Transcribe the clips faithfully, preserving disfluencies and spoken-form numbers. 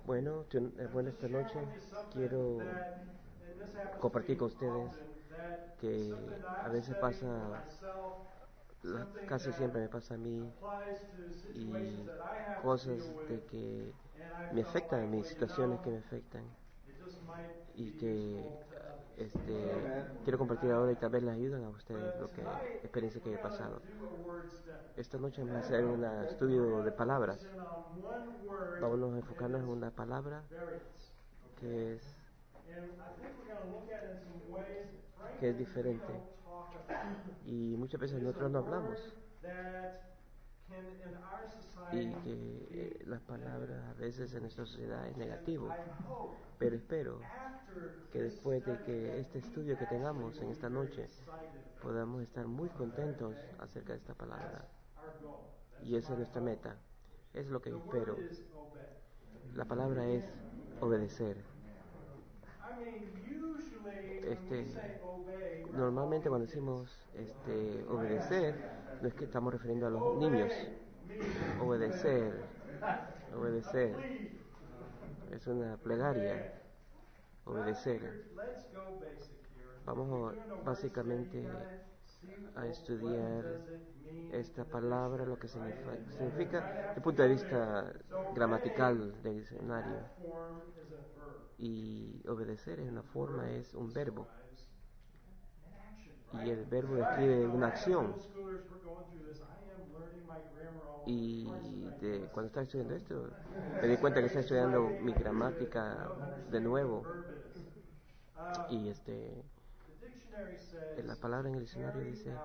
Bueno, yo- eh, bueno, esta noche quiero compartir con ustedes que a veces pasa, la- casi siempre me pasa a mí y cosas de que me afectan a mí, situaciones que me afectan y que este, quiero compartir ahora y tal vez les ayuden a ustedes lo que experiencia que he pasado. Esta noche vamos a hacer un estudio de palabras. Vamos a enfocarnos en una palabra que es que es diferente y muchas veces nosotros no hablamos y que eh, las palabras a veces en nuestra sociedad es negativo, pero espero que después de que este estudio que tengamos en esta noche podamos estar muy contentos acerca de esta palabra, y esa es nuestra meta, es lo que espero. La palabra es obedecer. Este, normalmente cuando decimos este, obedecer, no es que estamos refiriendo a los niños. Obedecer, obedecer, es una plegaria, obedecer. Vamos a, básicamente a estudiar esta palabra, lo que significa, significa desde el punto de vista gramatical del diccionario. Y obedecer es una forma, es un verbo. Y el verbo describe una acción. Y de, cuando estaba estudiando esto, me di cuenta que estaba estudiando mi gramática de nuevo. Y este, la palabra en el diccionario dice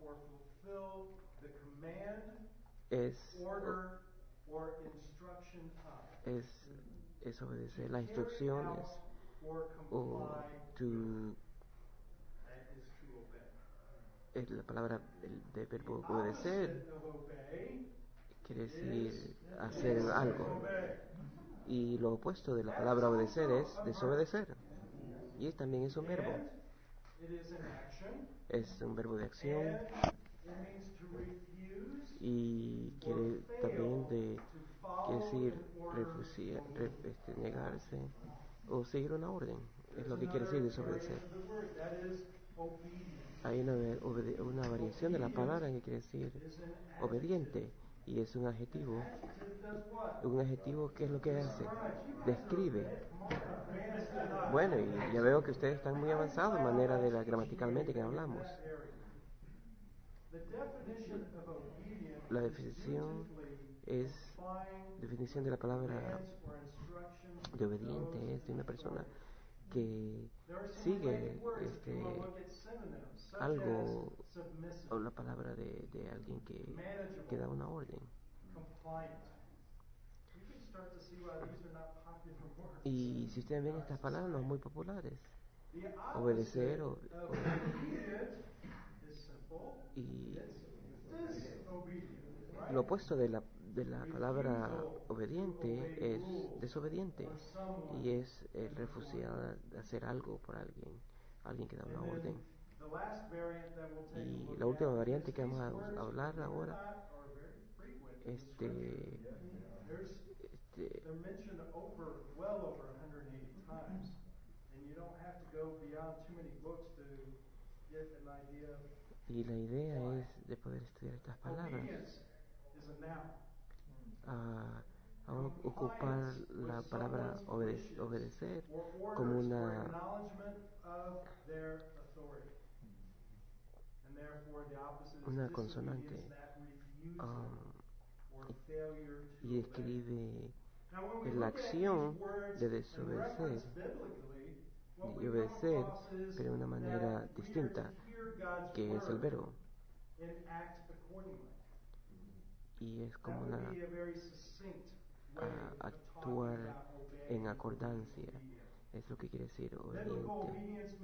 es es es obedecer las instrucciones o to es la palabra del, del verbo obedecer quiere decir hacer algo, y lo opuesto de la palabra obedecer es desobedecer, y también es un verbo, es un verbo de acción, y quiere también de quiere decir refusar, re, este, negarse o seguir una orden, es lo que quiere decir desobedecer. Hay una, una variación de la palabra que quiere decir obediente, y es un adjetivo. Un adjetivo, ¿qué es lo que hace? Describe. Bueno, y ya veo que ustedes están muy avanzados en manera de la gramaticalmente que hablamos. La definición es definición de la palabra de obediente es de una persona que sigue este algo, o la palabra de, de alguien que, que da una orden. Y si ustedes ven, estas palabras no son muy populares. Obedecer o, o, y lo opuesto de la, de la palabra obediente es desobediente, y es el refusar de hacer algo por alguien, alguien que da una orden. Y la última variante que vamos a hablar ahora, este, este y la idea es de poder estudiar estas palabras, a, a ocupar la palabra obede- obedecer como una una consonante, um, y describe la acción de desobedecer y obedecer, pero de una manera distinta, que es el verbo, y es como una a, actuar en acordancia, es lo que quiere decir obediente.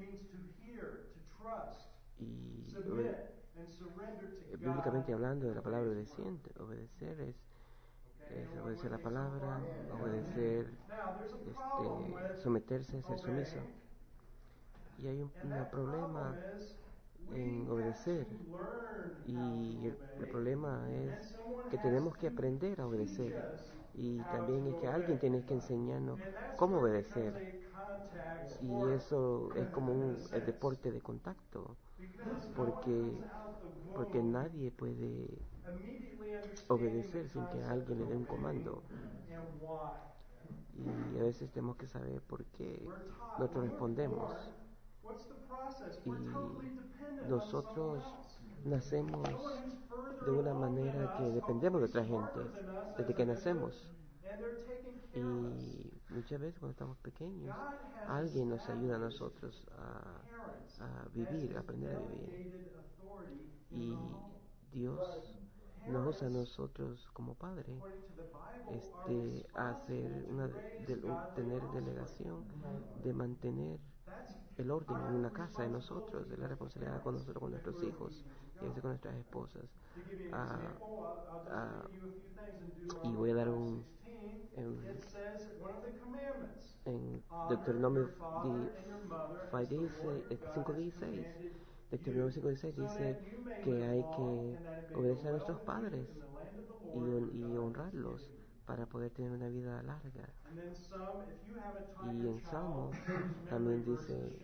Y obede- bíblicamente hablando de la palabra obedeciente, obedecer es, es obedecer la palabra, obedecer, este, someterse, ser sumiso. Y hay un, un problema en obedecer, y el, el problema es que tenemos que aprender a obedecer, Y también es que alguien tiene que enseñarnos cómo obedecer. Y eso es como un el deporte de contacto, porque, porque nadie puede obedecer sin que alguien le dé un comando. Y a veces tenemos que saber por qué nosotros respondemos. Y nosotros nacemos de una manera que dependemos de otra gente, desde que nacemos. Y muchas veces cuando estamos pequeños, alguien nos ayuda a nosotros a, a vivir, a aprender a vivir. Y Dios nos usa a nosotros como padre, este, a hacer una, de, un, tener delegación de mantener el orden en una casa de nosotros, de la responsabilidad con nosotros, con nuestros hijos y a veces con nuestras esposas. Ah, ah, y voy a dar un, en, en Deuteronomio cinco dieciséis, Deuteronomio cinco dieciséis dice que hay que obedecer a nuestros padres y, y honrarlos para poder tener una vida larga. Y en Salmo también dice,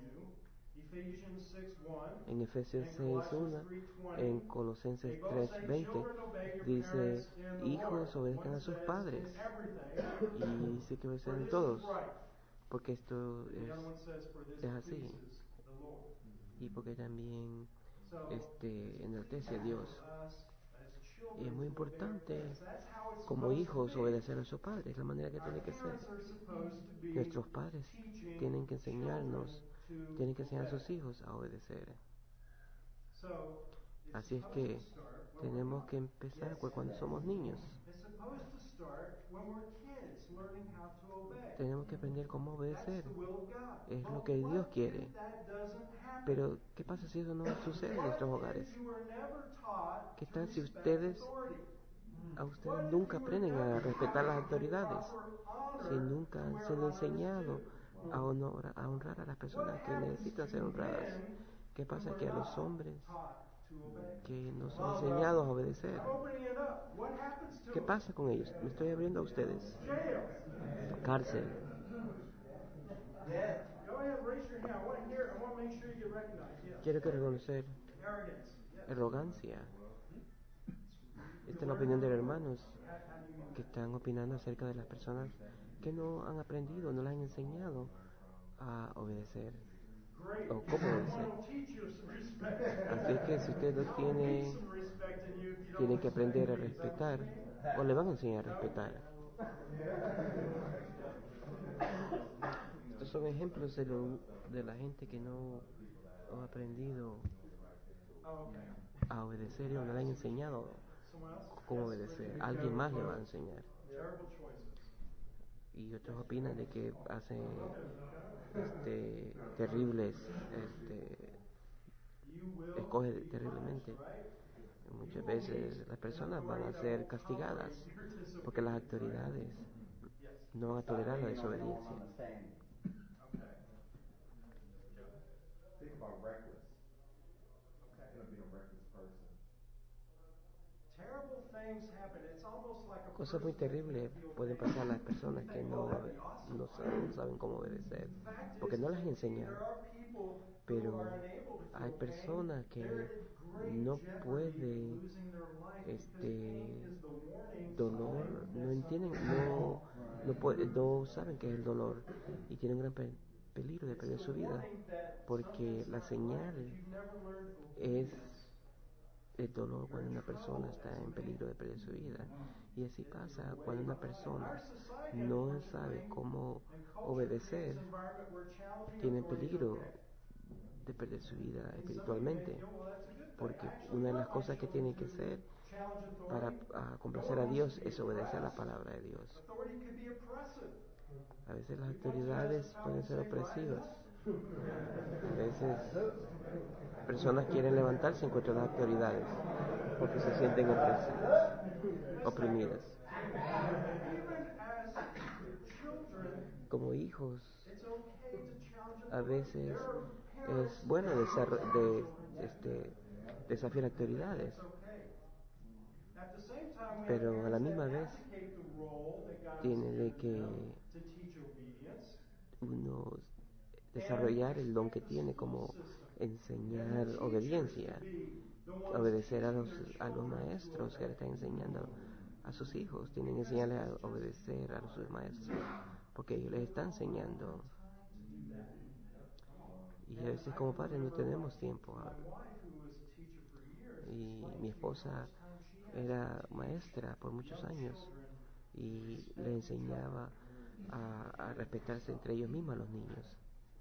en Efesios seis uno, en Colosenses tres veinte, dice, hijos obedezcan a sus padres. Y dice que obedezcan a todos, porque esto es, es así. Y porque también este, enaltece a Dios. Y es muy importante como hijos obedecer a sus padres, es la manera que tiene que ser. Nuestros padres tienen que enseñarnos, tienen que enseñar a sus hijos a obedecer. Así es que tenemos que empezar cuando somos niños. Tenemos que aprender cómo obedecer. Es lo que Dios quiere. Pero, ¿qué pasa si eso no sucede en nuestros hogares? ¿Qué tal si ustedes, a ustedes nunca aprenden a respetar las autoridades? Si nunca han sido enseñado a, honor, a honrar a las personas que necesitan ser honradas. ¿Qué pasa? Que a los hombres que no son enseñados a obedecer, ¿qué pasa con ellos? Me estoy abriendo a ustedes. Cárcel. Quiero que reconocer arrogancia. Esta es la opinión de los hermanos que están opinando acerca de las personas que no han aprendido, no les han enseñado a obedecer o cómo obedecer. Así es que si usted no tiene, tiene que aprender a respetar o le van a enseñar a respetar. Estos son ejemplos de, lo, de la gente que no ha aprendido a obedecer o no le han enseñado cómo obedecer. Alguien más le va a enseñar. Y otros opinan de que hace este, terribles, este, escoge terriblemente. Muchas veces las personas van a ser castigadas porque las autoridades no van a tolerar la desobediencia. Think about reckless. End up being a reckless person. Cosas muy terribles pueden pasar a las personas que no, no, saben, no saben cómo obedecer, porque no las enseñan. Pero hay personas que no pueden, este, dolor, no entienden, no, no, puede, no saben qué es el dolor y tienen gran pe peligro de perder su vida, porque la señal es el dolor cuando una persona está en peligro de perder su vida. Y así pasa cuando una persona no sabe cómo obedecer, tiene peligro de perder su vida espiritualmente, porque una de las cosas que tiene que hacer para uh, complacer a Dios es obedecer a la palabra de Dios. A veces las autoridades pueden ser opresivas. A veces personas quieren levantarse en contra de las autoridades porque se sienten opresivas, oprimidas. Como hijos, a veces es bueno de, de este, desafiar autoridades, pero a la misma vez tiene de que uno desarrollar el don que tiene como enseñar obediencia, obedecer a los, a los maestros que le están enseñando a sus hijos. Tienen que enseñarles a obedecer a sus maestros porque ellos les están enseñando. Y a veces como padres no tenemos tiempo. Y mi esposa era maestra por muchos años y le enseñaba a, a respetarse entre ellos mismos a los niños.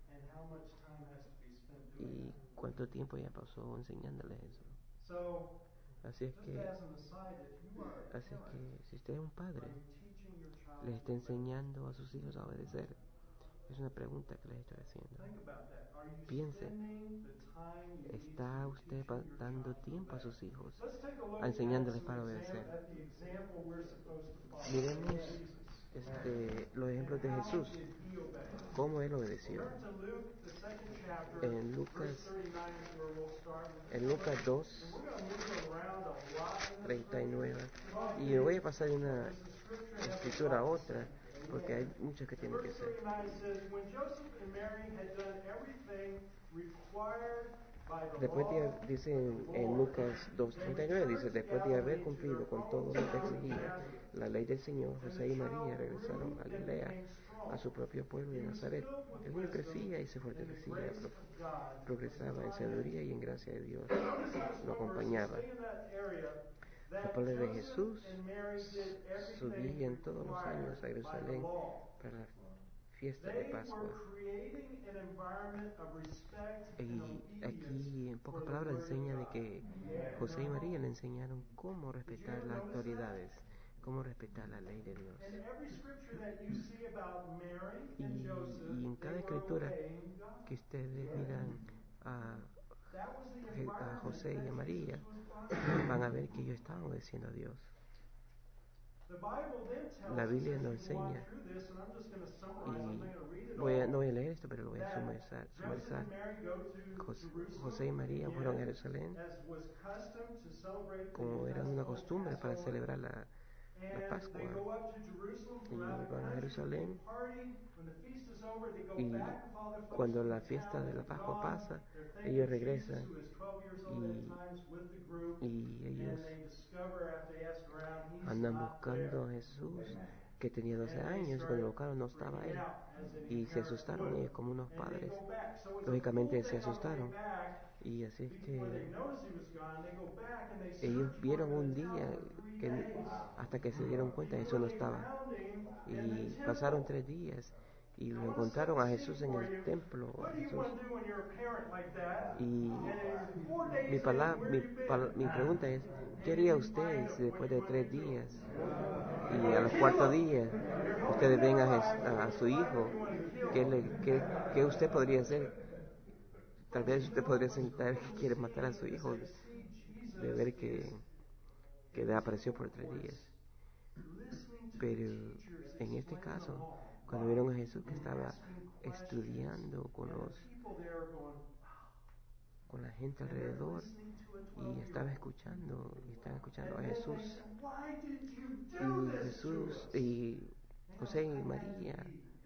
Y cuánto tiempo ya pasó enseñándoles eso. Así es que, así es que si usted es un padre, les está enseñando a sus hijos a obedecer. Es una pregunta que les estoy haciendo. Piense, ¿está usted dando tiempo a sus hijos, a enseñándoles para obedecer? Miremos este, los ejemplos de Jesús, cómo él obedeció. En Lucas, en Lucas dos, treinta y nueve, y me voy a pasar de una escritura a otra, porque hay muchas que tienen que ser. Después de, dice en, en Lucas dos treinta y nueve, dice, después de haber cumplido con todo lo que exigía la ley del Señor, José y María regresaron a Galilea, a su propio pueblo de Nazaret. El niño crecía y se fortalecía, pro, progresaba en sabiduría y en gracia de Dios lo acompañaba. Los padres de Jesús subían todos los años a Jerusalén para la fiesta de Pascua. Y aquí, en pocas palabras, enseña de que José y María le enseñaron cómo respetar las autoridades, cómo respetar la ley de Dios. Y, y en cada escritura que ustedes miran a, a José y a María, van a ver que ellos estaban obedeciendo a Dios. La Biblia nos enseña, y voy a, no voy a leer esto, pero lo voy a sumarizar. sumarizar. José, José y María fueron a Jerusalén, como era una costumbre para celebrar la, la Pascua. Y van a Jerusalén, y cuando la fiesta de la Pascua pasa, ellos regresan, y, y ellos andan buscando a Jesús, que tenía doce años, y cuando lo buscaron no estaba él, y se asustaron ellos como unos padres. Lógicamente se asustaron, y así es que ellos vieron un día que hasta que se dieron cuenta Jesús no estaba, y pasaron tres días y lo encontraron a Jesús en el templo, a Jesús. Y mi, palabra, mi, pal, mi pregunta es, ¿qué haría usted si después de tres días y a los cuartos días ustedes ven a, a, a su hijo? ¿Qué, le, qué, ¿Qué usted podría hacer? Tal vez usted podría sentar que quiere matar a su hijo de ver que, que apareció por tres días. Pero en este caso, cuando vieron a Jesús que estaba estudiando con los con la gente alrededor, y estaba escuchando y estaban escuchando a Jesús, y Jesús y José y María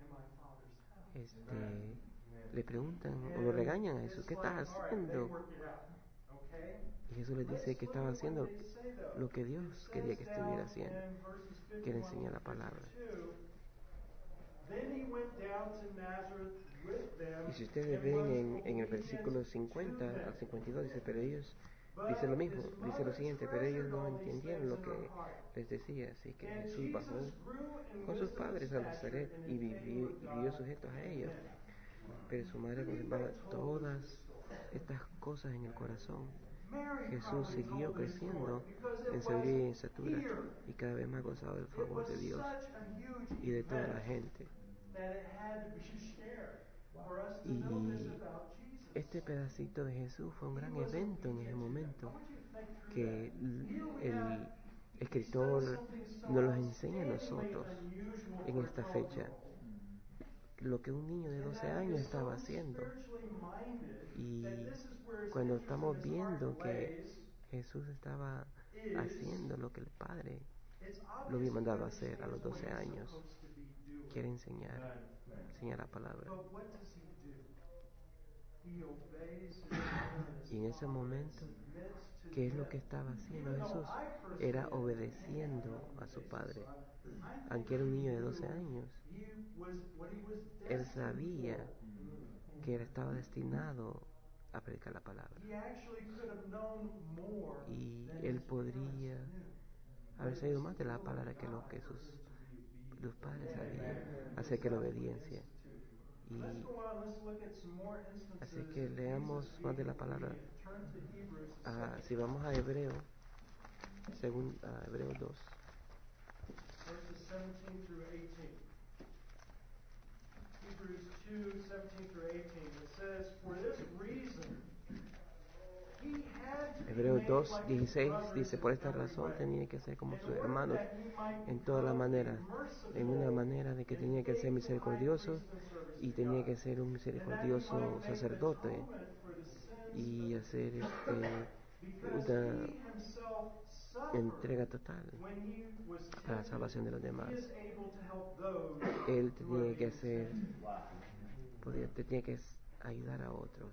este le preguntan o lo regañan a Jesús, ¿qué estás haciendo? Y Jesús les dice que estaba haciendo lo que Dios quería que estuviera haciendo, que era enseñar la palabra. Y si ustedes ven en, en el versículo cincuenta al cincuenta y dos, dice, pero ellos, dice lo mismo, dice lo siguiente, pero ellos no entendieron lo que les decía, así que Jesús bajó con sus padres a Nazaret y vivió, y vivió sujeto a ellos, pero su madre conservaba todas estas cosas en el corazón. Jesús siguió creciendo en sabiduría y en estatura, y cada vez más gozaba del favor de Dios y de toda la gente. Y este pedacito de Jesús fue un gran evento en ese momento, que el escritor nos los enseña a nosotros en esta fecha, lo que un niño de doce años estaba haciendo. Y cuando estamos viendo que Jesús estaba haciendo lo que el Padre lo había mandado a hacer a los doce años. Quiere enseñar, enseñar la palabra. Y en ese momento, ¿qué es lo que estaba haciendo Jesús? Era obedeciendo a su Padre. Aunque era un niño de doce años, él sabía que él estaba destinado a predicar la palabra. Y él podría haber sabido más de la palabra que lo que sus los padres sabían acerca de la obediencia. Y así que leamos más de la palabra. Ah, si vamos a Hebreo, según a Hebreo dos. Verses seventeen through eighteen. Hebrews two, seventeen through eighteen. It says, for this reason, he had to be Hebreos made dos, like his dieciséis brothers dice, por esta in every razón way, tenía que ser como in sus order hermanos that he might en toda la become manera, a en una merciful manera de que and tenía que ser faithful high misericordioso priest in service y to tenía God, que ser un and that he misericordioso might make sacerdote atonement for the sins y of hacer este, because una he himself suffered entrega total when he was para la tempted. salvación de los demás. He is able to help those Él who are tenía que being hacer, tempted. podía, tenía que ayudar a otros.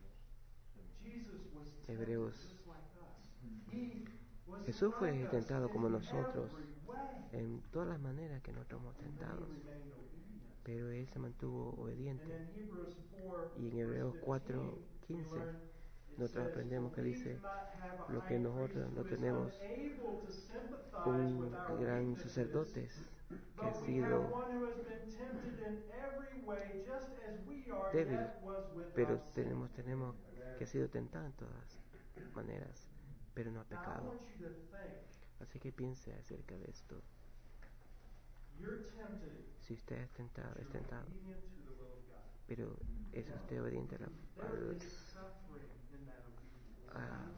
Jesus was tempted Hebreos. just like us. He was Jesús fue like us tentado como in nosotros every way. en todas las maneras que nosotros somos And then he tentados, remained obedient. pero él se mantuvo And obediente. in Hebrews four, Y en verse Hebreos cuatro, fifteen, we quince, learn it nosotros says, aprendemos que "For we dice do not have a lo que high nosotros priest no who is tenemos unable to sympathize un with our gran weaknesses, sacerdote que ha but we have sido one who has been tempted in every way, just as we are, débil, yet was pero without sin." tenemos, tenemos que ha sido tentado en todas maneras, pero no ha Now I pecado. want you to think, Así que piense acerca de esto. you're tempted, Si usted es tentado, but es you're tentado, obedient to the will of God. pero es usted obediente a, la, There a, is suffering in that obedience.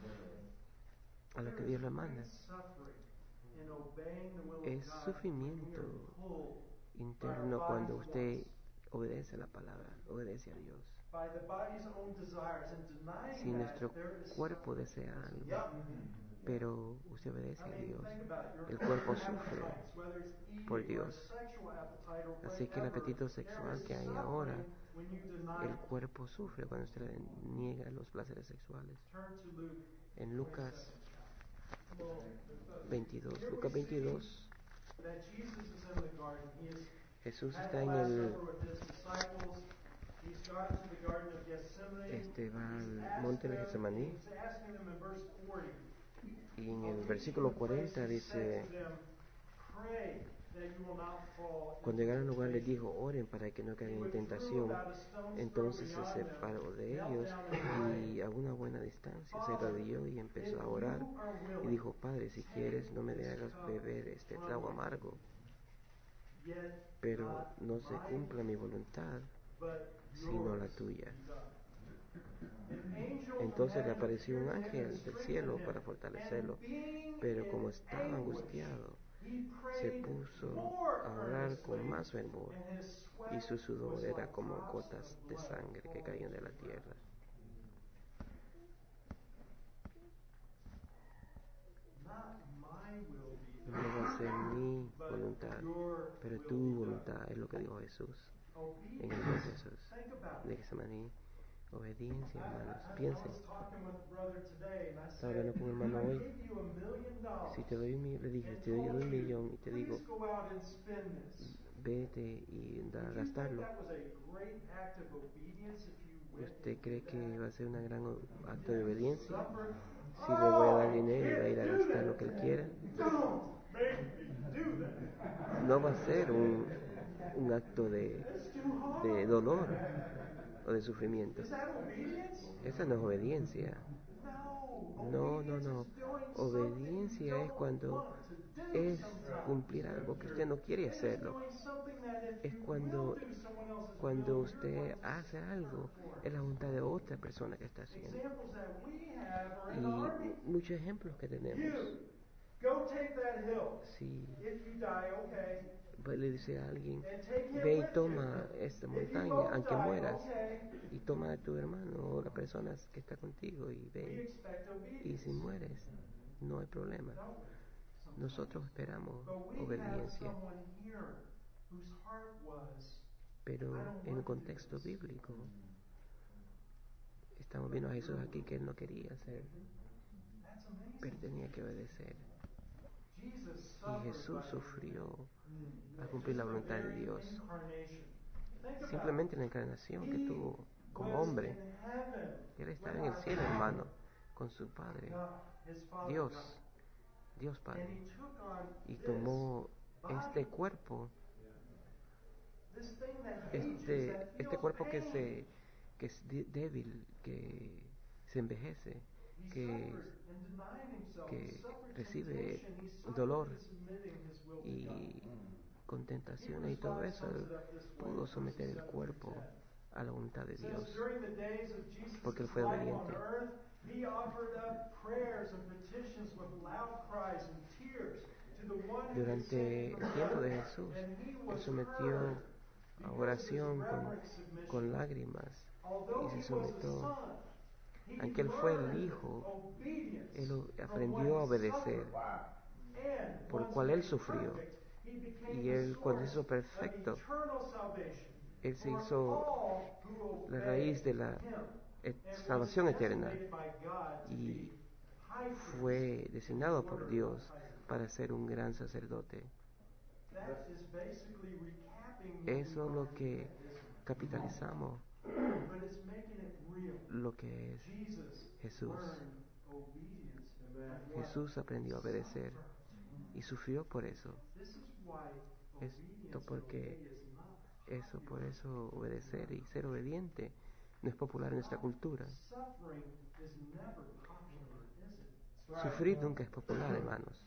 a, a lo que There Dios is le manda. great suffering in obeying the will Es of God when we sufrimiento are pulled interno cuando usted obedece a la palabra, obedece a Dios. by the body's own desires, and denying Si nuestro that there is cuerpo suffering. desea algo, Yep. pero usted obedece I a mean, Dios, think about it. Your el cuerpo own sufre appetites, whether it's eating por or a Dios. sexual appetite or Así que el whatever, apetito there sexual is que hay ahora, suffering when you deny el it. cuerpo sufre cuando usted le niega los placeres sexuales. Turn to Luke En Lucas twenty-seven. veintidós, Here we Lucas see veintidós, that Jesus is in the garden. He has Jesús had está the en Last el, Supper with his disciples. He's gone to the Garden of Gethsemane. este va He's al asked monte de them, Getsemaní, he's asking them in verse forty. y en of el each versículo of the places cuarenta said dice, to them, "Pray that you will not fall cuando into llegaron al lugar les temptation." dijo, oren para que no He caigan en withdrew tentación. about a stone's throw Entonces se beyond them, separó de knelt ellos down and prayed. y a una buena distancia se Father, arrodilló y if empezó a you orar are y willing, dijo, Padre, si take quieres no me this hagas cup beber este from trago me. amargo, Yet pero not no se my cumpla will, mi voluntad, but sino la yours tuya. be done. An angel from Entonces le heaven apareció un appeared to him and ángel del strengthened cielo him. para fortalecerlo, And being pero in como estaba anguish, angustiado, he se prayed puso more a orar con earnestly, más fervor, and his sweat y su sudor was era like como drops gotas of de blood sangre que falling caían de to la the tierra. ground. Not my will be No va a ser done, mi but voluntad, your pero will tu be done. voluntad es lo que dijo Jesús en el monte Obedience. Jesús Think about de it. Getsemaní. Obediencia, I, hermanos. I, I Piensen, was talking with a brother today, and I estaba said, hablando con un hermano if I hoy. gave you a million dollars Si te doy un, mi- le dije, and te doy told un you, millón y te digo, please go out and spend this, vete y da a would you think gastarlo, that was a great act of obedience if you went ¿usted and cree did que that? va a ser un gran o- acto You de have to obediencia? suffer. Si le voy a dar Oh, dinero y va a ir a can't do gastar lo that. que él quiera, Don't make me do that. no va a ser un, un acto de, That's too hard. de dolor o de sufrimiento. Is that obedience? Esa no es obediencia. No. No, no, Obedience no. is doing Obediencia something es you cuando don't want to do es sometimes. cumplir algo que usted no quiere It is hacerlo. doing something that if Es you cuando, will do someone else's cuando will, usted you're going to hace algo, suffer for es it. la voluntad de otra persona que está haciendo. Examples that we have are in the Y army. muchos ejemplos que tenemos. You, go take that hill. Si If you die, okay. le dice a alguien, And take him ve y with toma you. esta If you montaña, both aunque die, mueras, okay. y toma a tu hermano o la persona que está contigo y We ve. expect Y si obedience. mueres, no hay problema. don't we? Sometimes. Nosotros esperamos But we have obediencia, someone here whose heart was, I pero don't en un want to do contexto this. bíblico Mm. estamos viendo a Jesús aquí que él no quería hacer, That's amazing. pero tenía que obedecer. Jesus Y suffered Jesús by sufrió Mm. para cumplir la just the voluntad de very Dios. incarnation. Think about Simplemente it. la encarnación que He tuvo como was hombre, in heaven él with estaba en el our cielo, Father, hermano, con su Padre, God, his Father Dios, God. Dios And Padre, he took on y this tomó body, este cuerpo, this thing that hates us, este, that este feels cuerpo que pain. se que es de- débil, que se envejece, He que, suffered in denying himself. He que suffered recibe temptation. He suffered dolor in submitting his will to y God. con tentaciones y todo eso, él pudo someter el cuerpo a la voluntad de It says Dios, during the days of porque él Jesus' fue life on obediente. earth, he offered up prayers and petitions with loud cries and tears to the one who could Durante save el from tiempo de death. Jesús, And he él was sometió heard a because of his oración con, reverent submission. con lágrimas Although y se he was a sometió. son, he Aunque él fue el learned hijo, obedience él o- from aprendió a what he obedecer, suffered. Wow. And por once cual él made sufrió. perfect, he became Y the él, cuando se hizo source perfecto, of eternal salvation él se for hizo all who la obey raíz de la him. et- And was salvación eterna, designated by God to y be high priest fue in designado the por order of Dios Melchizedek. para ser un gran sacerdote. That is basically recapping what we've Eso es lo already que read, isn't capitalizamos, it? But it's making it real. lo que es Jesus Jesús. learned obedience from what Jesús aprendió a obedecer suffer. y sufrió por eso. This is why Esto obedience and porque obey is not Eso, por popular. eso obedecer y ser obediente no es popular en nuestra cultura. Suffering is never popular, is it? Sufrir nunca es popular, hermanos.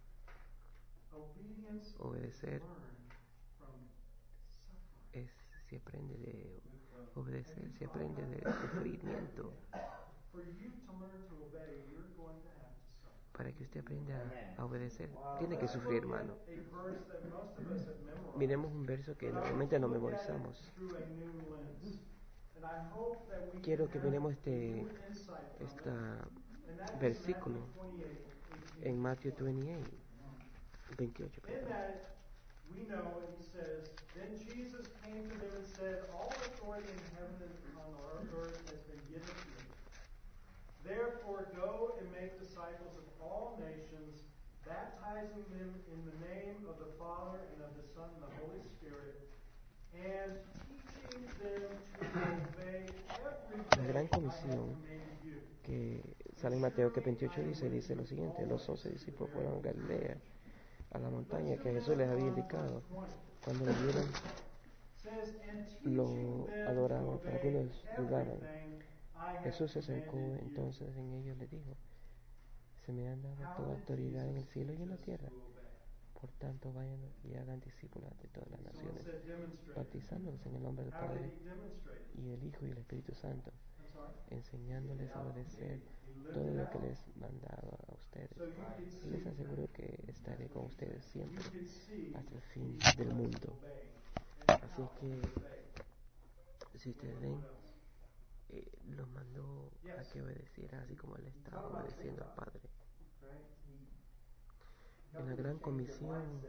Obedience Obedecer is learned from suffering. es, se aprende de obedecer, se aprende de sufrimiento. For you to learn to obey, you're going to have to suffer. Para que usted aprenda a obedecer, Wow. tiene que Let's sufrir, look at hermano. a verse that most of us have memorized. Miremos un verso que But I normalmente want no to look at it memorizamos. through a new lens. And I hope that we Quiero can que have miremos a este, new insight from este it. And that is versículo Matthew twenty-eight, eighteen. en Mateo veintiocho, veintiocho. In that, we know he says, Then Jesus came to them and said, All authority in heaven and on earth has been given to me. Therefore go and make disciples of all nations, baptizing them in the name of the Father and of the Son and the Holy Spirit, and teaching them to obey La gran everything I have comisión commanded you. que sale en Mateo que veintiocho dice, dice lo siguiente: los once discípulos fueron a Galilea, a la montaña que Jesús les había indicado. Cuando lo vieron, Says, and lo teaching them to adoraban, pero obey algunos dudaban. everything I have Jesús se acercó commanded you. entonces en ellos y les dijo: se me han dado How toda did autoridad en el Jesus cielo y teach en la us tierra. to obey? Por tanto, vayan y hagan discípulos de todas las Someone naciones, said demonstrate. bautizándolos en el nombre del How did Padre he demonstrate it? y del Hijo y del Espíritu Santo, I'm sorry? enseñándoles a obedecer He lived todo it lo que out. les he mandado a ustedes. So you could Y see, les aseguro que estaré con ustedes you siempre could see hasta el fin he del was mundo. obeying. And Así how es que, to obey. si ustedes What ven, else? eh, los mandó a Yes. que obedecieran así como él estaba obedeciendo al Padre. Right? He En la gran comisión,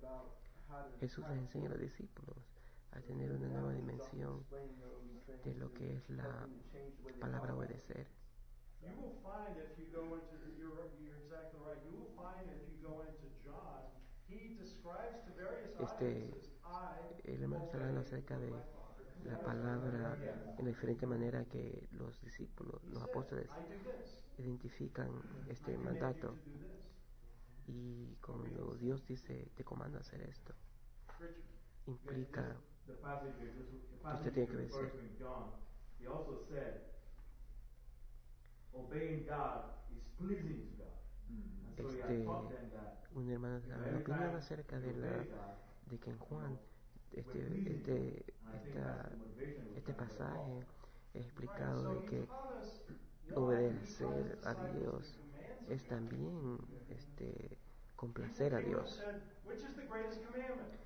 Jesús les enseña a los discípulos a tener una nueva dimensión de lo que es la palabra obedecer. You will find if you go into, you're, you're exactly right, you will find if you go into John, he describes to various Este, audiences, I el hermano está hablando acerca de my Father. la palabra en la diferente manera que los discípulos, He los said, apóstoles I do this. identifican I este command mandato. you to do this. Y cuando Dios dice, te comanda hacer esto, Richard. implica The passage you're just, the que passage usted tiene que you're referring obedecer. to in John, he also said, obeying God is pleasing to God. And so he Este, had taught them that un hermano you know, habló every opinión time acerca you de la obey God, de que en you Juan know, este we're pleasing este to him. And I think esta, that's the motivation he was este trying to get pasaje across. es Right, explicado so de he que taught us, one, he taught obedecer his a disciples Dios the commands es of God. también este He complacer a came and Dios. said, which is the greatest commandment?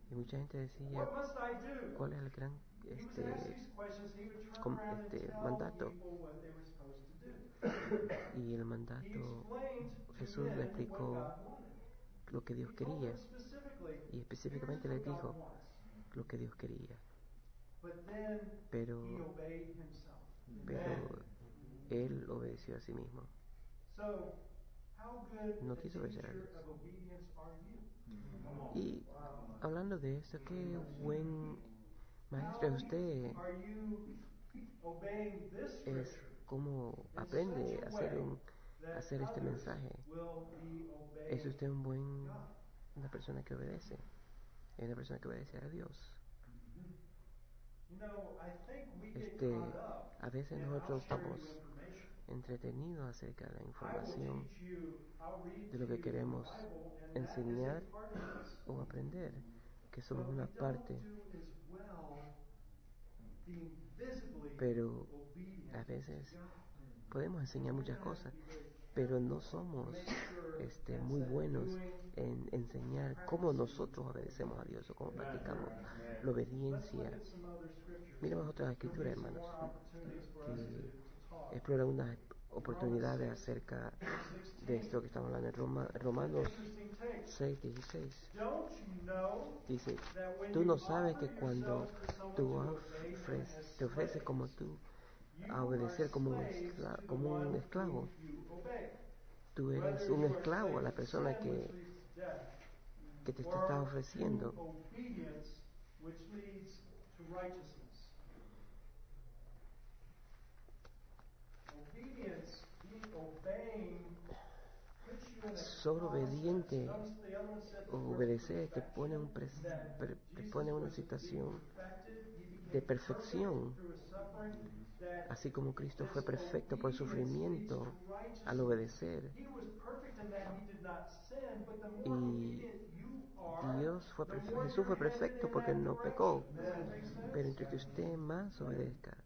Y mucha gente decía, What must I do? ¿cuál es el gran He was este, asked these questions. He would turn com- around and este tell mandato? people what they were supposed to do. Y el He mandato, explained to Jesús le men what explicó God wanted. lo que Dios He told quería them specifically, y here's específicamente les what God dijo wants. lo que Dios quería. But then Pero, he obeyed himself. pero él obedeció a sí mismo. So, how good No a quiso obedecer a teacher Dios. of obedience are you? Y hablando de esto, qué buen maestro es usted. Are you obeying this Es scripture como in aprende such a a hacer, way un, a that hacer este others mensaje. will be Es obeying usted un buen, God? una persona que obedece. Es una persona que obedece a Dios. You know, I think we get Este, caught up, a veces and I'll nosotros share you estamos information. entretenidos acerca de la I will información, teach you, I'll read de to lo que you queremos the Bible, and that is enseñar a part of this. o aprender, que somos But we una don't parte, do as well being visibly pero obedient a veces to God. podemos enseñar And we're muchas gonna have cosas, to be very pero no careful somos to make sure este, that's muy that buenos doing, en enseñar cómo nosotros obedecemos a Dios o cómo practicamos la Let's obediencia. look at some other scriptures. Miremos otras There'll escrituras, be some hermanos, more opportunities for us que to, to talk. exploran unas oportunidades acerca de esto que estamos hablando en Roma, Romanos Interesting text. seis dieciséis. Don't you know Dice, that when tú you no sabes offer que cuando yourselves for someone tú to obey him ofreces, as te ofreces slaves, como tú you a obedecer are como un, slaves escla- to the como un one esclavo, whom you obey. tú eres Whether un you are esclavo a la slaves to persona sin, que, which leads to death, que te está or ofreciendo, to obedience, which leads to righteousness. Obedience, being obeying, puts you in a Ser process. obediente Notice the other one said the o word obedecer te pone, un perfection, pres- that pre- te Jesus pone en una was being situación perfected. He became de perfect perfección, through his suffering, that así como Cristo this fue perfecto por obedience sufrimiento leads to righteousness. al obedecer. He was perfect in that he did not sin, but the more Y obedient you are, Dios fue the perfe- more Jesús fue you're headed perfecto in porque that no direction. pecó, Does that make sense? pero entre que usted más obedezca,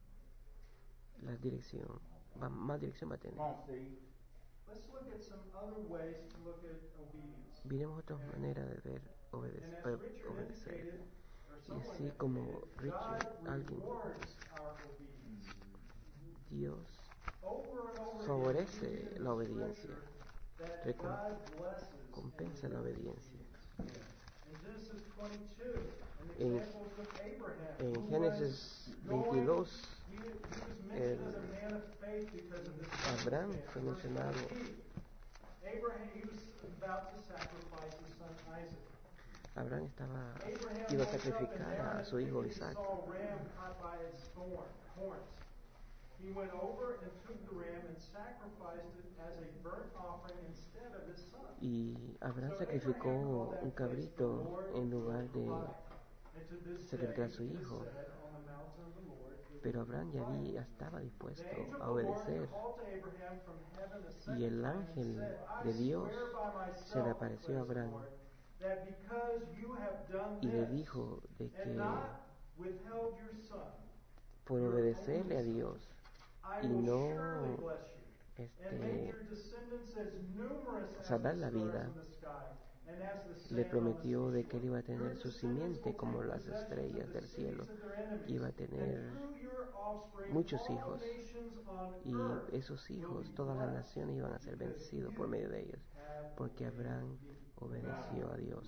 la dirección, va, más dirección va a tener. Come on, Steve. Let's look at some other ways to look at obedience. Miremos otras And- maneras de ver And obede- as pa- Richard obedecer. indicated, or Y someone así como indicated, Richard, God alguien, rewards our obedience. Dios Over and over again, we favorece read in la the obediencia, scripture that recom- God blesses and compensa la rewards obediencia. obedience. In Genesis twenty-two, an En- example is with Abraham. En who Génesis was going- veintidós, he, he was mentioned el- as a man of faith because of this Abraham circumstance. fue Verse mencionado. twenty-eight, Abraham, he was about to sacrifice his son Isaac. Abraham estaba, Abraham iba a woke up and sacrificar there in a the su hijo thicket he Isaac. saw a ram caught by its thorn, horns. He went over and took the ram and sacrificed it as a burnt offering instead of his son. Y Abraham So sacrificó Abraham called that un place, "The cabrito Lord en lugar will de provide." And to this sacrificar a day su it is hijo. said, "On the mountain of the Lord it Pero will be Abraham ya provided." había, estaba dispuesto The angel a of the Lord obedecer. called to Abraham from heaven a Y second el time and ángel said, "I de Dios swear by se le myself, apareció a declares the Abraham Lord, that because you have done y le this dijo de and que not withheld your son, por your obedecerle a only son, Dios I y will no surely bless you and make este, your descendants as numerous as salvar the la stars vida, in the sky and as the le sand on the prometió de que él seashore. iba a tener Your su descendants simiente will como take las possession estrellas of the del cielo, cities of their enemies, que iba a tener and through your offspring muchos all hijos, nations on y earth esos will hijos, be todas las blessed naciones iban a ser because vencidos you por medio de ellos, have porque obeyed Abraham me. obedeció a Dios.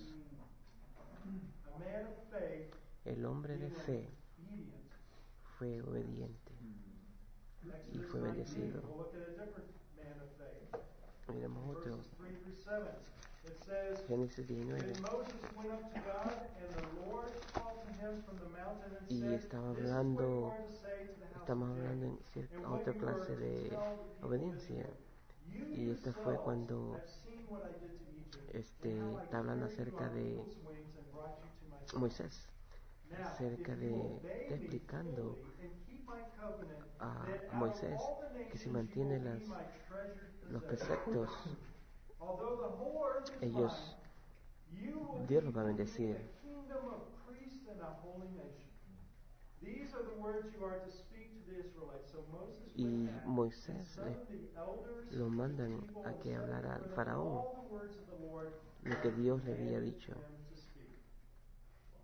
A man of faith, El hombre de being fe obedient. fue obediente y Exodus fue nineteen, bendecido. we'll look at a different man of faith. Miremos otro, Verses three through seven. It says, Génesis diecinueve. Then Moses went up to God, and the Lord called to him from the mountain and Y said, estaba This is what you hablando, are to say to the house estamos of hablando Jacob, en cierta, and what otra you clase are to de tell the people of obediencia. Israel. You Y esta fue yourselves cuando have seen what I did to Egypt, este, and how I está hablando carried you acerca on de eagle's wings and brought you to myself. Moisés, Now, acerca if de, you obey está me explicando fully and keep my covenant, a then out of Moisés all the que si nations you mantiene will las, be my treasured los possession. preceptos, Although the whole earth is ellos, mine, you will Dios be los va a to me bendecir. a kingdom of priests and a holy nation. These are the words you are to speak to the Israelites. So Moses Y went back and Moisés summoned the elders lo of the mandan people a and que set hablara before al them faraón all the words of the Lord lo que that Dios le había commanded dicho. them to speak.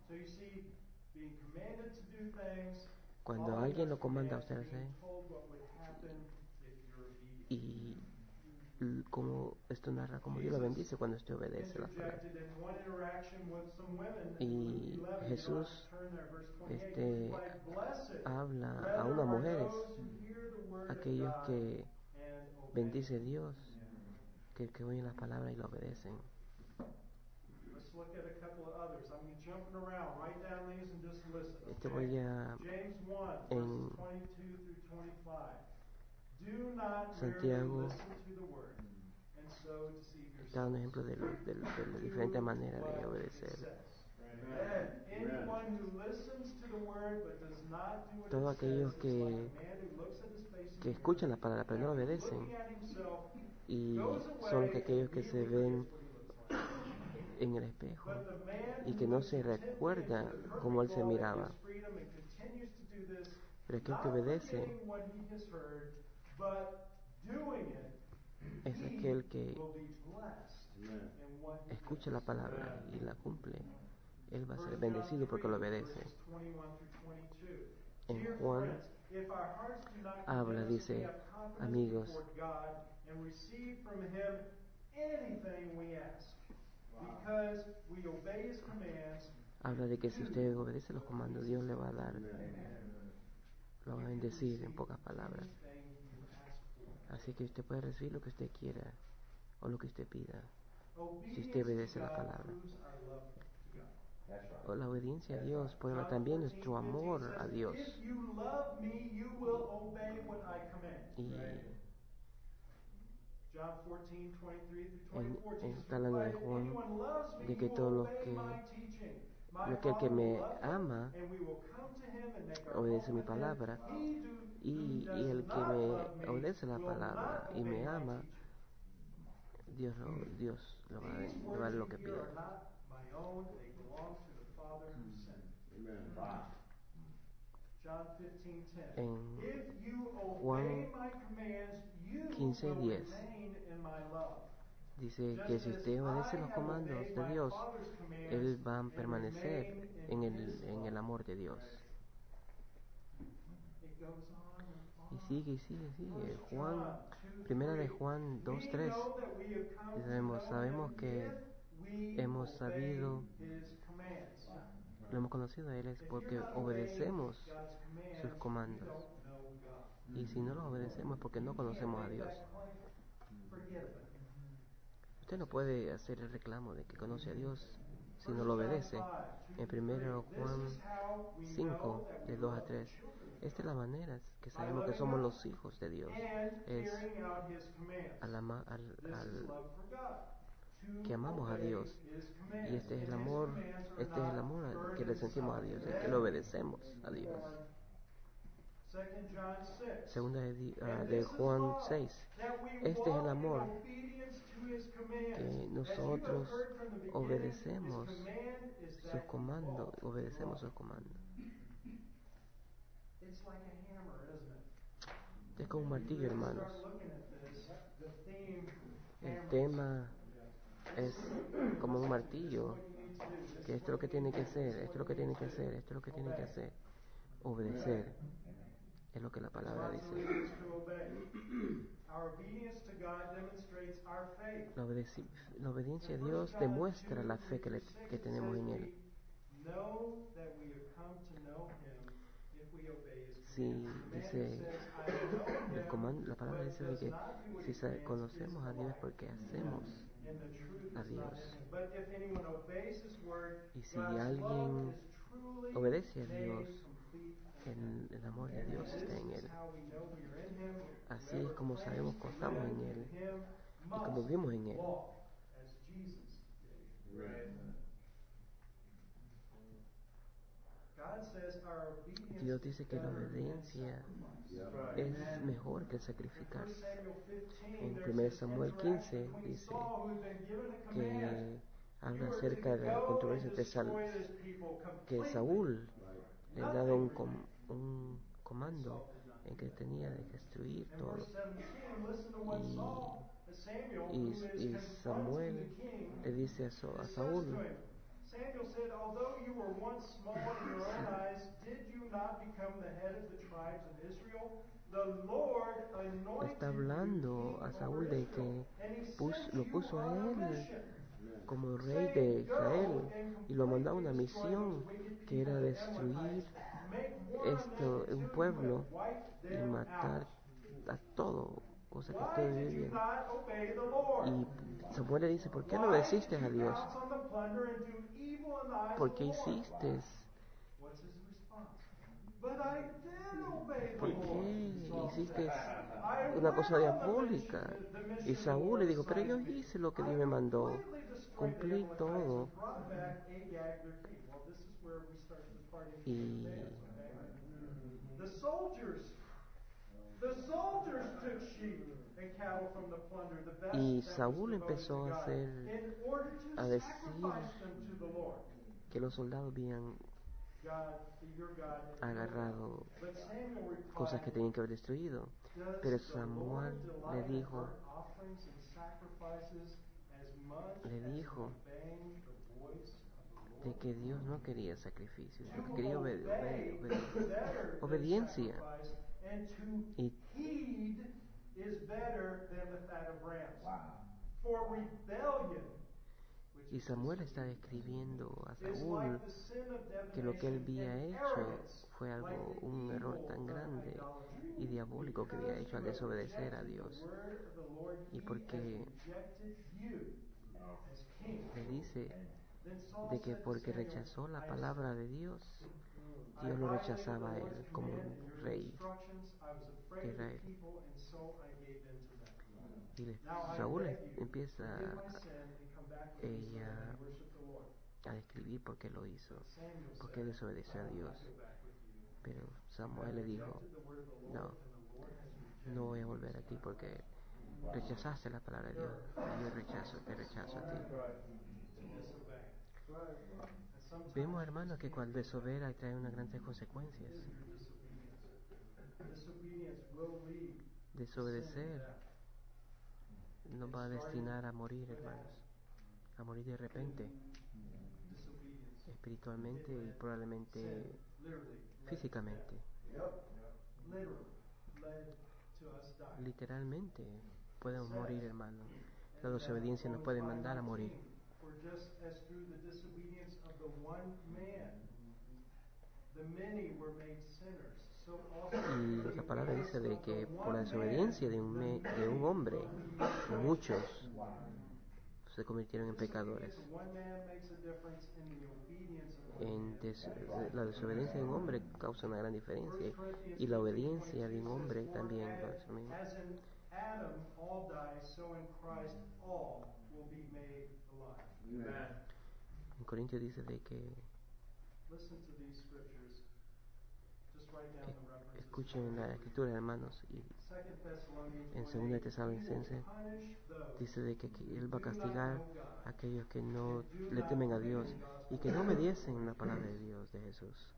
So you see, being commanded to do things, Cuando following alguien those lo comanda a commands, usted being hacer, told what would happen if you're obedient. y l- como esto narra como Dios lo bendice cuando usted obedece la palabra. Interjected in one interaction with some women in Y Luke eleven. Jesús You don't have to turn there, verse twenty-eight. este, He's like, "Blessed, habla a brethren, unas are mujeres, those who hear the word of aquellos God que and obey." bendice Dios, que, que oyen las palabras y la obedecen. Let's look at a couple of others. I'm jumping around. Write down these and just listen. Este Okay? voy a James one, en verses twenty-two through twenty-five. Do not Santiago merely listen to the word and so deceive está un yourselves. ejemplo de, lo- de, lo- de la diferente manera de obedecer. Anyone who listens to the word but does not do what Todos it aquellos says is que, like a man who looks at his face in que the escuchan la mirror, palabra pero no la after obedecen, looking at himself, y goes son away aquellos and que se immediately ven forgets what he looks like. en el espejo But the man y who que no looks se intently recuerda into the cómo él perfect se law that miraba. gives freedom and continues to do this, Pero aquel que not obedece forgetting what he has heard, but doing it, es he aquel que will be blessed in what he escucha la does. palabra y la cumple. Él va a ser First bendecido John porque lo three, obedece. verses twenty-one through twenty-two. En Dear Juan friends, if our hearts do not habla, condemn us, we dice, have confidence amigos, before God and receive from him anything we ask. Because we obey his commands, habla de que si usted obedece los comandos, Dios le va a dar, lo va a bendecir en pocas palabras. anything you ask for. Así que usted puede recibir lo que usted quiera o lo que usted pida. Obedience usted obedece to la God palabra. proves our love to God. That's right. O la obediencia a Dios prueba John también fourteen, nuestro fifteen amor says, a Dios. If you love me, you will obey what I command. Y John fourteen, twenty-three through en, twenty-four, en- Jesus está hablando de replied, if Juan, anyone loves me, de que he will todos los obey que, my teaching. My lo que el que Father me will love him, ama and we will come to him and make our obedece home mi with him. palabra, He do, y, who y does el que not me love me obedece la will palabra not y obey me my ama, teaching. Dios lo, Dios lo va a These le va a dar words lo you que hear pida. are not my own, they belong to the Father who sent me. Wow. John fifteen, ten. En If you Juan obey my commands, you quince, will diez. remain in my love. Dice que si usted obedece los comandos de Dios, Él va a permanecer en el, en el amor de Dios. Y sigue, y sigue, y sigue. Juan, primera de Juan dos, tres. Y sabemos, sabemos que hemos sabido, lo hemos conocido a Él es porque obedecemos sus comandos. Y si no los obedecemos es porque no conocemos a Dios. Usted no puede hacer el reclamo de que conoce a Dios si no lo obedece. En primero Juan cinco, de dos a tres. Esta es la manera que sabemos que somos los hijos de Dios. Es al ama, al, al, que amamos a Dios. Y este es el amor, este es el amor que le sentimos a Dios, el que le obedecemos a Dios. Segunda de, di- ah, de Juan seis. Este es el amor, que nosotros obedecemos sus comandos, obedecemos sus comandos. Es como un martillo, hermanos. El tema es como un martillo, que esto es lo que tiene que hacer, esto es lo que tiene que hacer, esto es lo que tiene que hacer. Obedecer es lo que la palabra dice. La, obedeci- la obediencia a Dios demuestra la fe que, le, que tenemos en Él. Si dice, el comando, la palabra dice de que si sa- conocemos a Dios es porque hacemos a Dios. Y si alguien obedece a Dios, el, el amor de Dios está en Él. Así es como sabemos que estamos en Él y como vivimos en Él. Dios dice que la obediencia es mejor que el sacrificarse. En primero Samuel quince dice que habla acerca de la controversia entre Sal, que Saúl le ha dado un, com, un comando en que tenía de destruir todo. Y, y, y Samuel le dice a, so, a Saúl, Samuel said, although you were once small in your own eyes, did you not become the head of the tribes of Israel? The Lord anointed Está you hablando king a over Saúl de que Israel, and he pus- sent lo you puso a on a él mission, como rey de saying, Israel go and y lo mandó a completely una destroy misión those wicked que era people, the destruir Amorites, make war on them esto, un until you pueblo have wiped y them matar out. a todo, cosa que Why ustedes did you vivían. not obey the Lord? Y Samuel le dice, ¿por qué no Why obedeciste did a you Dios? pounce on the plunder and do evil in the eyes ¿Por of qué the Lord? hiciste? What's his response? But I did obey the ¿Por Lord. qué Saul hiciste said. I una went cosa on the diabólica? mission- the mission Y the Saúl Lord le dijo, pero yo assigned me. hice lo que I Dios me mandó, completely destroyed the cumplí Amalekites todo. and brought back Agag their king. Well, this is where we start the part in Y, advance, okay? The soldiers, the soldiers took sheep and cattle from the plunder, the best y that was Saúl devoted empezó to a God, hacer, in order to a decir sacrifice them to the Lord. que los soldados habían God, your God, and your agarrado God. But Samuel replied, cosas que tenían que haber destruido. Does Pero the Samuel Lord le delight in dijo, burnt offerings and sacrifices as much le as in dijo obeying the voice of the de Lord? que Dios no quería sacrificios, lo que To quería obede- obey obede- is obede- better than obediencia. sacrifice, and to Y, heed is better than the fat of rams. Wow. For rebellion, which y is Samuel está disobedience, describiendo a is Saúl like the sin of que lo que él divination había and hecho arrogance, fue algo, like the un error evil tan of grande idolatry. y diabólico que había Because hecho al you have desobedecer a rejected Dios. the word of the Lord, Y he porque has rejected you as king. le dice Then Saul de que said to porque Samuel, rechazó la I- palabra de Dios, I Dios lo violated rechazaba a the él Lord's como command un and your rey instructions. I was afraid de of the Israel. people, and so I gave in to them. Y le- Now I Saúl beg you, empieza forgive my sin and come back with me so ella that I may worship the Lord. a describir por qué lo hizo, Samuel por qué said, desobedeció a I will Dios. not go back with you. Pero You Samuel have le dijo, rejected the word of the Lord, no, and the Lord has rejected no voy a you volver a as ti my porque life. rechazaste la palabra de Dios. Y yo rechazo, te rechazo a ti. To disobey. And sometimes Vemos, you hermanos, just que can't cuando go back desobera trae unas grandes consecuencias. through disobedience. Disobedience will lead to sin and Desobedecer death. nos va a destinar a morir, hermanos, a morir de repente, Disobedience. espiritualmente y probablemente Sin literally led to físicamente. death. Literally led to us dying. Literalmente podemos Says, morir, hermanos. La and, uh, desobediencia nos Romans puede five mandar a morir. nineteen, for just as through the disobedience of the one man the many were made sinners, so also Y through la the palabra grace dice de of que the por la one desobediencia man, de un, the me- de un many hombre, believed in Christ. muchos se convirtieron en pecadores. Disobedience of one man makes a difference in the obedience of one En man. des- la desobediencia de un hombre causa una gran diferencia y la obediencia de un hombre también lo hace lo mismo. As in Adam all die, so in Christ all will be made alive. En Corintios dice de que Listen to these scriptures. Just write down the references. escuchen la escritura, hermanos, y Second Thessalonians en one segunda de eight, Tesalonicenses he will punish those dice de que, que who él va a do not castigar know God a aquellos que no and do le not temen a obey Dios the y gospel. que no obedecen la palabra de Dios, de Jesús.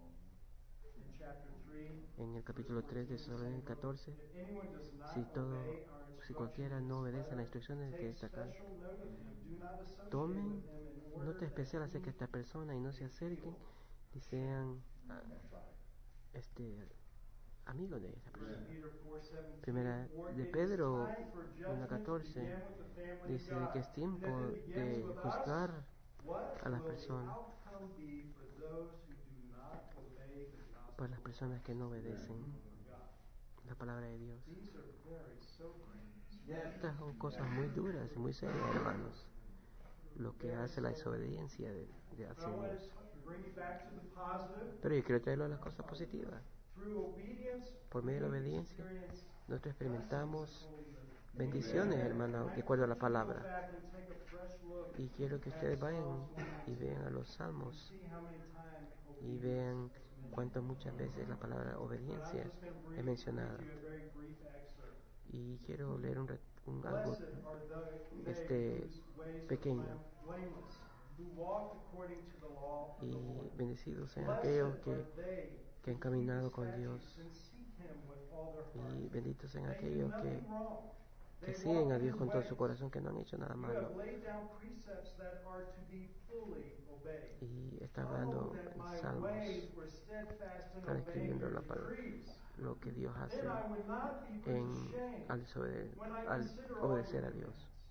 In chapter three, En el capítulo tres de Tesalonicenses catorce, if anyone does not si todo, obey our si cualquiera no obedece las instrucciones que take destacan, special note of him. Do not associate tomen with him in order nota especial that acerca de he esta persona y no se acerquen y sean ah, este, amigos de esta persona. Peter four seventeen, Primera for de it is Pedro time for uno judgment to catorce begin with the family of dice de God. que es tiempo And if it begins de with us, juzgar what a las will the personas, outcome be for those who do not obey the gospel por las personas que no obedecen of God? la palabra de Dios. These are very sobering. Estas son cosas muy duras y muy serias, hermanos, lo que hace la desobediencia de, de But I hacia want Dios. to bring you back to the positive. Pero yo quiero traerlo a las cosas positivas. Through obedience, Por medio de la we obediencia, experience nosotros experimentamos blessings of holy living. bendiciones, hermanos, de acuerdo a la palabra. Go back and take a fresh look Y quiero que at ustedes vayan Psalms y one nineteen. vean a los And salmos see how many times y obedience vean is mentioned. cuántas muchas veces la palabra But I'm obediencia just going to es read mencionada. you a very brief excerpt. Y quiero leer un, re- un algo Blessed are they, they este, whose ways pequeño. are blameless, who walk according to the law of Y the Lord. bendecidos sean Blessed aquellos que, are they que han who caminado keep con his Dios. statutes and seek him with all their Y heart. benditos sean They do aquellos que, nothing wrong, que They siguen walk a in Dios his con todo su ways. corazón, que no han hecho nada You malo. have laid down precepts that are to be fully obeyed. Y está Oh, hablando that my en Salmos, ways were steadfast in están obeying escribiendo your la palabra, decrees. lo que Dios hace Then I would not be put en, to shame al, desobede- when I al consider all obedecer your a Dios. commands.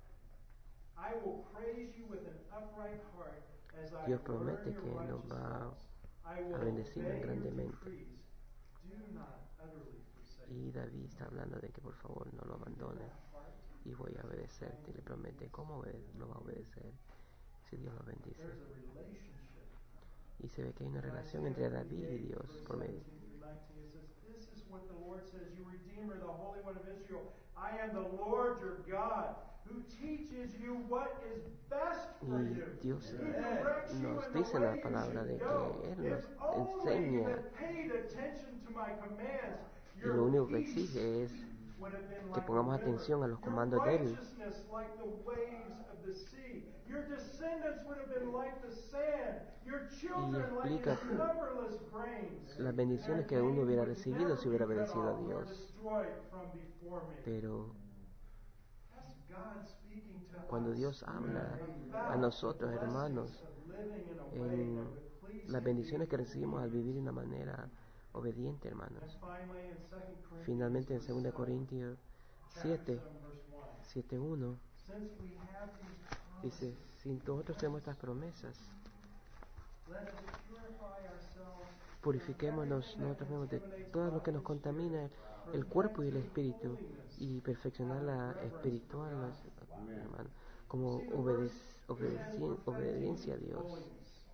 I will praise you with an upright heart as I Dios learn promete your que nos righteous va laws. I will a bendecir obey your grandemente. decrees. Do not utterly forsake Y me. David está hablando de que por favor no lo abandone y voy a obedecerte. Y le promete cómo obede- lo va a obedecer si Dios lo bendice. There's a relationship. Y se ve que hay una In relación Isaiah entre David y forty-eight, Dios verse por medio. seventeen through nineteen, it says, "This is what the Lord says, you Redeemer, the Holy One of Israel. I am the Lord your God, who teaches you what is best for Y you, Dios who directs you nos in the dice en la way you palabra de should go. que Él If nos only you enseña, had paid attention to my commands, y your lo único que peace exige es would have been que like pongamos a river, atención a los your comandos de Él. righteousness like the waves of the sea. Your descendants would have been like the sand, your children like explica the numberless grains. las bendiciones que Their uno name hubiera would recibido never si hubiera be cut obedecido a off nor Dios. destroyed from before me. Pero That's God speaking to cuando us Dios habla a about nosotros, the hermanos, blessings of living in a way en that would please las Him bendiciones que before recibimos al we vivir de una manera obediente, hermanos. And finally, in Second Corinthians, Finalmente en verse segunda seven, Corintios chapter siete, seven, verse one. siete uno, Since we have these dice, promises, si nosotros tenemos estas promesas, let us purify ourselves purifiquémonos from everything nosotros that mismos de contaminates todo lo body que nos and spirit, contamina el cuerpo y el perfecting espíritu, holiness y perfeccionar out of la reverence espiritual, for las- God. hermano, como See, the obede- verse obedeci- says perfecting obediencia a Dios. holiness.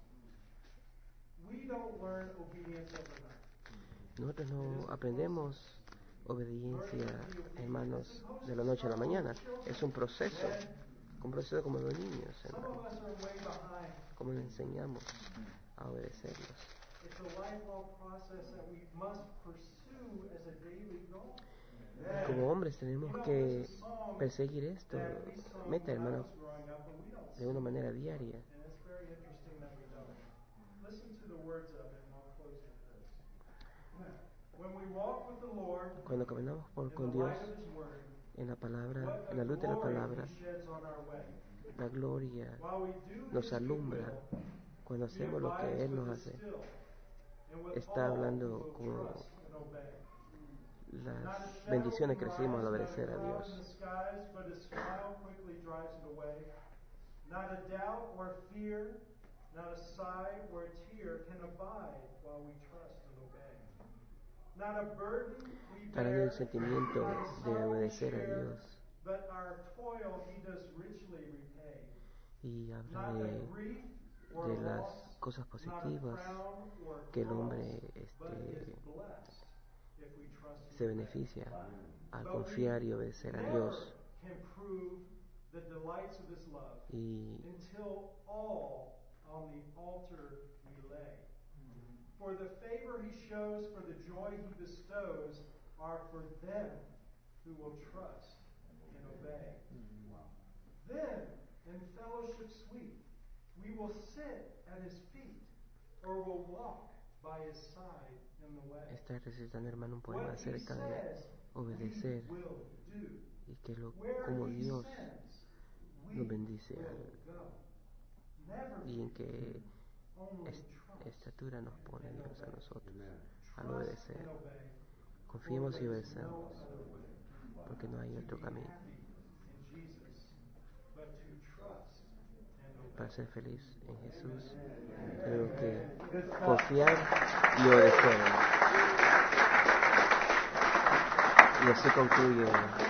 We don't learn obedience overnight. Nosotros It is no a aprendemos obediencia, hermanos, de la noche a la mañana. Es un proceso, un proceso como los niños, Some hermano, of us are way behind. como le enseñamos a obedecerlos. It's a lifelong process that we must pursue as a daily goal. Como hombres tenemos You know, que there's a song perseguir esto, that we sung meta, when I hermano, was growing up, and we don't de una sing manera it. diaria. And it's very interesting that we don't. Listen to the words of it, and I'll close with this. When we walk with the Lord Cuando caminamos por, in con the Dios light of His Word, en la palabra, what en la a luz de la glory palabra, He sheds on our way. la gloria While we do nos His alumbra. goodwill, Cuando He hacemos lo que abides Él with nos us hace, still, and with está all hablando who will como trust and obey. Not a las shadow bendiciones que will recibimos al rise, obedecer not a a cloud in Dios. the skies, but His smile quickly drives it away. Not a doubt or fear, not a sigh or a tear can abide while we trust and obey. Not a burden we Para bear, el sentimiento not a de sorrow we obedecer a share, Dios. but our toil He does richly repay. Y habla Not de, a grief or de loss, las cosas not a positivas crown or que el cross, hombre but is este, blessed if we trust and se obey. beneficia al But confiar y we obedecer a never Dios. can prove the delights of His love Y until all on the altar we lay. For the favor He shows, for the joy He bestows, are for them who will trust and obey. Then, in fellowship sweet, we will sit at His feet, or will walk by His side in the way. está recitando, hermano, un poema What He acerca de says, obedecer we will do. y que lo, Where como He Dios sends, we nos bendice will al, go. Never y en qué only est- trust estatura nos pone and Dios a obey. nosotros al Trust obedecer. and obey. Confiemos For y there is no obedecemos, other way porque no hay to otro be camino happy in Jesus, but to trust and obey. para ser feliz en Jesús. Tenemos que confiar y obedecer. Y así concluye